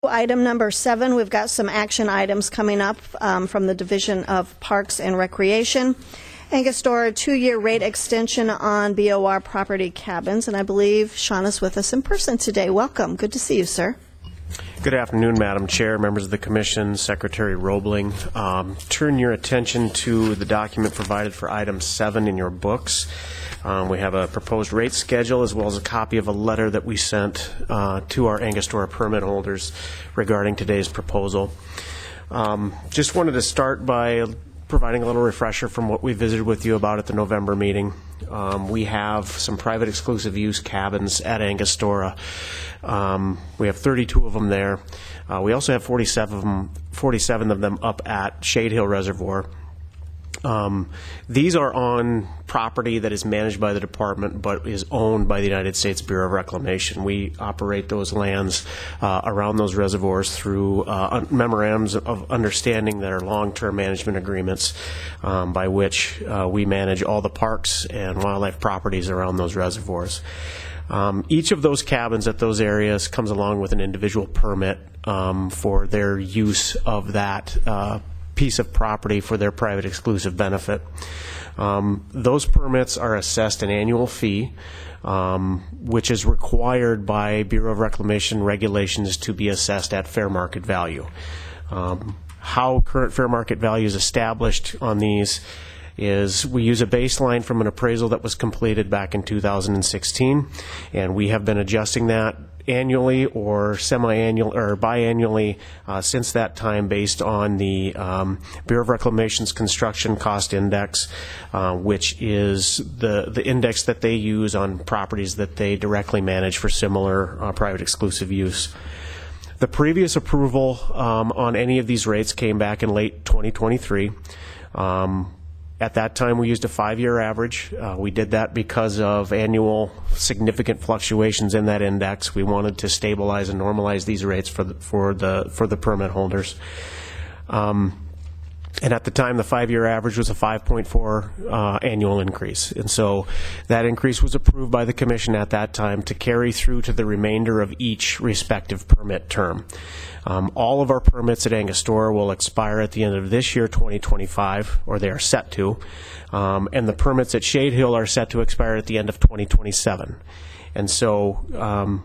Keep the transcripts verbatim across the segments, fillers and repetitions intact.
Item number seven, we've got some action items coming up um, from the Division of Parks and Recreation. Angostura, two-year rate extension on B O R property cabins, and I believe Sean is with us in person today. Welcome. Good to see you, sir. Good afternoon, Madam Chair, members of the Commission, Secretary Roebling. Um, turn your attention to the document provided for item seven in your books. Um, we have a proposed rate schedule as well as a copy of a letter that we sent uh, to our Angostura permit holders regarding today's proposal. Um, just wanted to start by providing a little refresher from what we visited with you about at the November meeting. Um, we have some private exclusive use cabins at Angostura. Um, we have thirty-two of them there. Uh, we also have forty-seven of them, forty-seven of them up at Shade Hill Reservoir. Um, these are on property that is managed by the department but is owned by the United States Bureau of Reclamation. We operate those lands uh, around those reservoirs through uh, memorandums of understanding that are long-term management agreements um, by which uh, we manage all the parks and wildlife properties around those reservoirs. Um, each of those cabins at those areas comes along with an individual permit um, for their use of that uh, piece of property for their private exclusive benefit. Um, those permits are assessed an annual fee, um, which is required by Bureau of Reclamation regulations to be assessed at fair market value. Um, how current fair market value is established on these is we use a baseline from an appraisal that was completed back in two thousand sixteen, and we have been adjusting that annually or semi-annual or biannually uh, since that time based on the um, Bureau of Reclamation's construction cost index, uh, which is the, the index that they use on properties that they directly manage for similar uh, private exclusive use. The previous approval um, on any of these rates came back in late twenty twenty-three. Um, At that time, we used a five-year average. Uh, we did that because of annual significant fluctuations in that index. We wanted to stabilize and normalize these rates for the for the for the permit holders. Um, and at the time, the five-year average was a five point four uh, annual increase. And so that increase was approved by the Commission at that time to carry through to the remainder of each respective permit term. Um, all of our permits at Angostura will expire at the end of this year, twenty twenty-five, or they are set to, um, and the permits at Shade Hill are set to expire at the end of twenty twenty-seven. And so, um,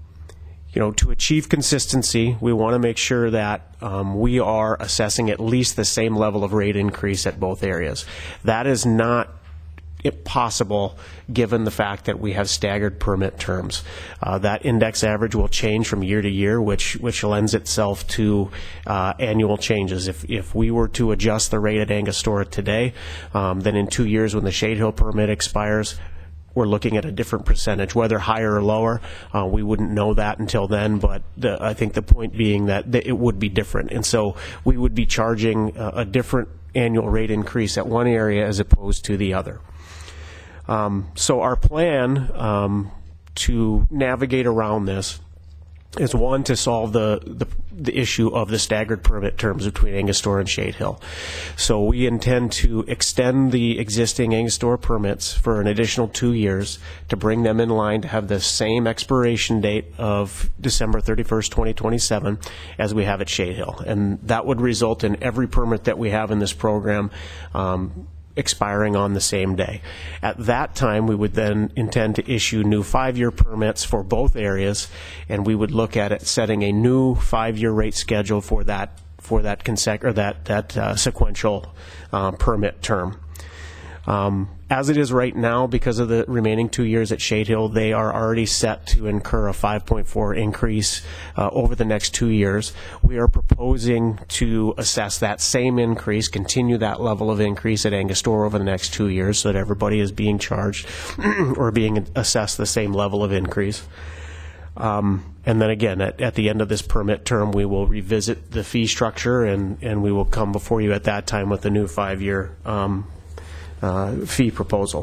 you know, to achieve consistency, we want to make sure that um, we are assessing at least the same level of rate increase at both areas. That is not possible given the fact that we have staggered permit terms. Uh, that index average will change from year to year, which which lends itself to uh, annual changes. If if we were to adjust the rate at Angostura today, um, then in two years when the Shade Hill permit expires, we're looking at a different percentage, whether higher or lower. Uh, we wouldn't know that until then, but the, I think the point being that th it would be different. And so we would be charging a, a different annual rate increase at one area as opposed to the other. Um, so our plan um, to navigate around this is, one, to solve the, the, the issue of the staggered permit terms between Angostura and Shade Hill. So we intend to extend the existing Angostura permits for an additional two years to bring them in line to have the same expiration date of December thirty-first, twenty twenty-seven as we have at Shade Hill. And that would result in every permit that we have in this program um, expiring on the same day. At that time, we would then intend to issue new five-year permits for both areas, and we would look at it setting a new five-year rate schedule for that for that consec or that that uh, sequential uh, permit term. Um, as it is right now, because of the remaining two years at Shade Hill, they are already set to incur a five point four increase uh, over the next two years. We are proposing to assess that same increase, continue that level of increase at Angostura over the next two years so that everybody is being charged or being assessed the same level of increase. Um, and then again, at, at the end of this permit term, we will revisit the fee structure, and, and we will come before you at that time with a new five-year um, Uh, fee proposal.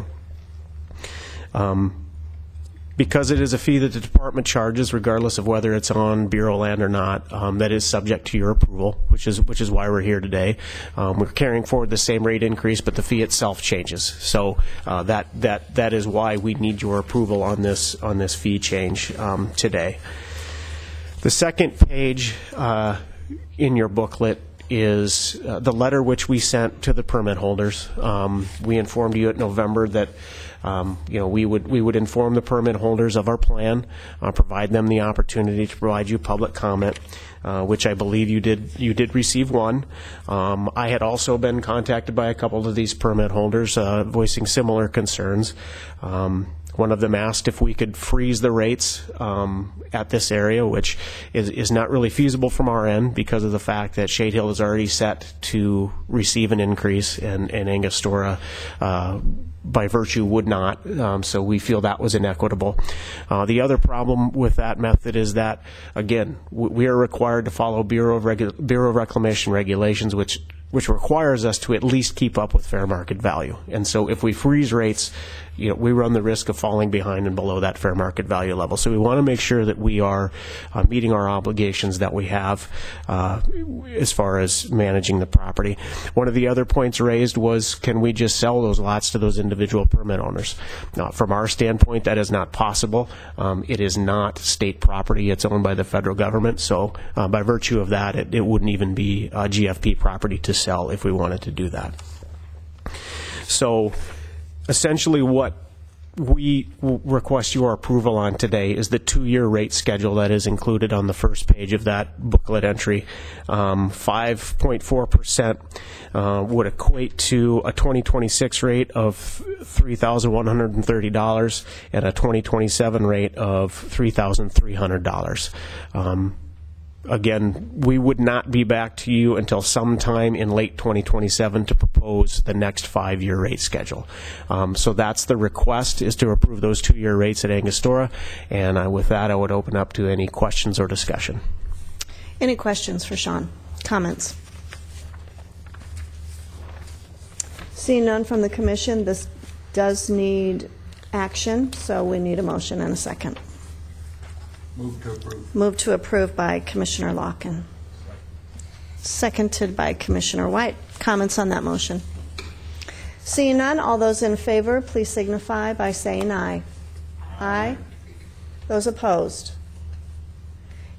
Um, because it is a fee that the department charges, regardless of whether it's on Bureau land or not, um, that is subject to your approval, which is which is why we're here today. Um, we're carrying forward the same rate increase, but the fee itself changes. So uh, that that that is why we need your approval on this on this fee change um, today. The second page uh, in your booklet is uh, the letter which we sent to the permit holders. Um, we informed you in November that um, you know we would we would inform the permit holders of our plan, uh, provide them the opportunity to provide you public comment, uh, which I believe you did you did receive one. Um, I had also been contacted by a couple of these permit holders uh, voicing similar concerns. Um, One of them asked if we could freeze the rates um, at this area, which is, is not really feasible from our end because of the fact that Shade Hill is already set to receive an increase, and, and Angostura, uh, by virtue, would not. Um, so we feel that was inequitable. Uh, the other problem with that method is that, again, w- we are required to follow Bureau of, Regu- Bureau of Reclamation regulations, which which requires us to at least keep up with fair market value. And so if we freeze rates, you know, we run the risk of falling behind and below that fair market value level. So we want to make sure that we are uh, meeting our obligations that we have uh, as far as managing the property. One of the other points raised was, can we just sell those lots to those individual permit owners? Now, from our standpoint, that is not possible. Um, it is not state property. It's owned by the federal government. So uh, by virtue of that, it, it wouldn't even be uh, G F P property to sell if we wanted to do that. So essentially what we w- request your approval on today is the two-year rate schedule that is included on the first page of that booklet entry. Um, five point four percent uh, would equate to a twenty twenty-six rate of three thousand one hundred thirty dollars and a twenty twenty-seven rate of three thousand three hundred dollars. Um, Again, we would not be back to you until sometime in late twenty twenty-seven to propose the next five-year rate schedule. Um, so that's the request, is to approve those two-year rates at Angostura. And uh, with that, I would open up to any questions or discussion. Any questions for Sean? Comments? Seeing none from the commission, this does need action, so we need a motion and a second. Move to approve. Move to approve by Commissioner Locken. Seconded by Commissioner White. Comments on that motion? Seeing none, all those in favor, please signify by saying aye. Aye. Those opposed?